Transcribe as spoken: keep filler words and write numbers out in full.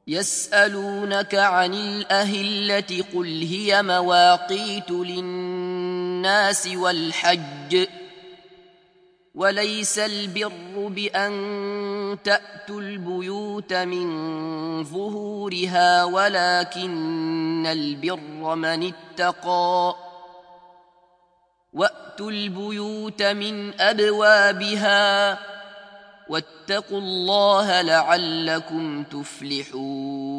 يسألونك عن الأهلة قل هي مواقيت للناس والحج وليس البر بأن تأتوا البيوت من ظهورها ولكن البر من اتقى وأتوا البيوت من أبوابها واتقوا الله لعلكم تفلحون.